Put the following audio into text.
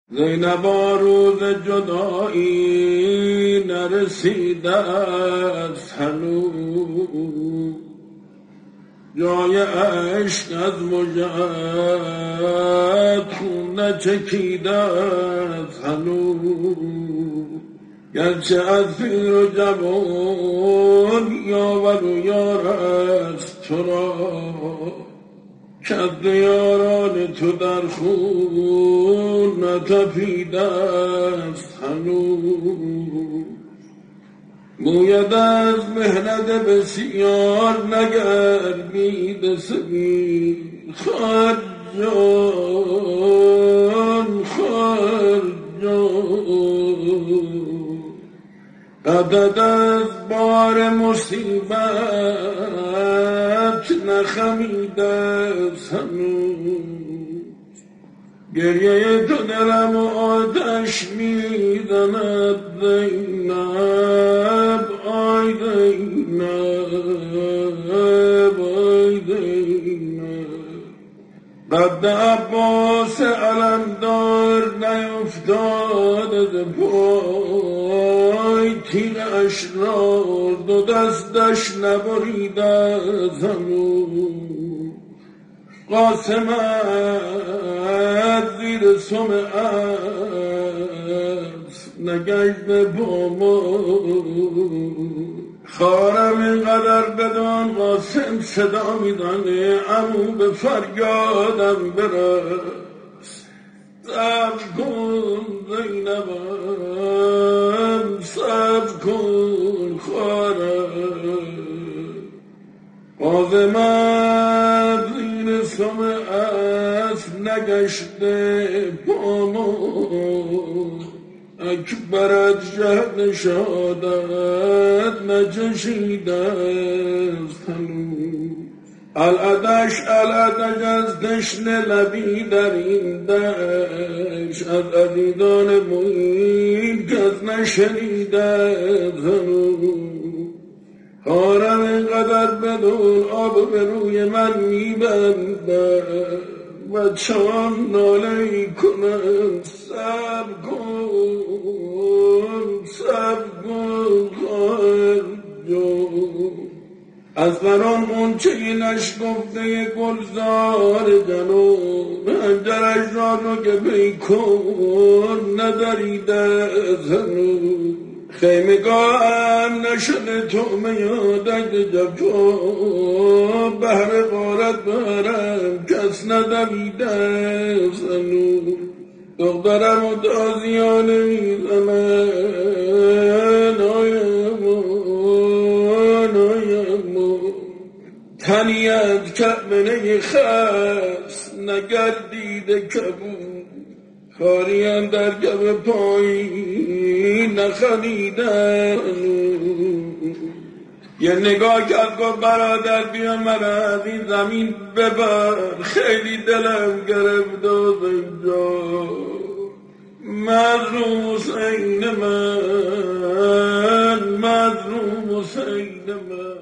زینبا روز جدایی نرسیده است هنوز، جای عشق از مژه‌ات خون نچکیده است هنوز. گرچه از پیر و جوان یاور و یار است تو را، کد یاران تو در خون نتپیده است هنوز. موید از مهنت بسیار نگردیده سبیل، خواهد جان خواهد جان. قدد از بار مصیبت نخمیده است هنوز. گریه تو دلم آتش میزند زینب، آی زینب آی زینب. قد عباس علمدار نیفتاد ز پای، تیر اشرار دو دستش نبریده هنوز. قاسمت زیر سم اسب نگشته با ما، خارم اینقدر بدان قاسم صدا میزنه عمو به فریادم برس. صبر کن زینبم صبر کن خارم. قاسمت زیر سم اسب نگشته با ما، اکبرت شهد شهادت نچشیده است هنوز. العدش از تشنه لبی در این دشت، از عزیزان محیط کس نشنیده است هنوز. خارم اینقدر بدون آب به روی من میبندد، بچه‌ام ناله کنم صبر کن صبر کن خواهر جان. از قرآن غنچه نشکفته گلزار جنون، هنجرش را رو که بیکن ندریده هنوز. خیمگاهم نشده تومه یادک جفا، بهر غارت برم کس ندویده هنوز. دخترم و تازیانه میزنن آی امان آی امان. تنیت کمنه خس نگردیده کبود، خاریم در گب پایی نخمیدن. یه نگاه کرد گفت برادر بیا مرا از این زمین ببر، خیلی دلم گرفت از اینجا. مظلوم حسین من مظلوم حسین من.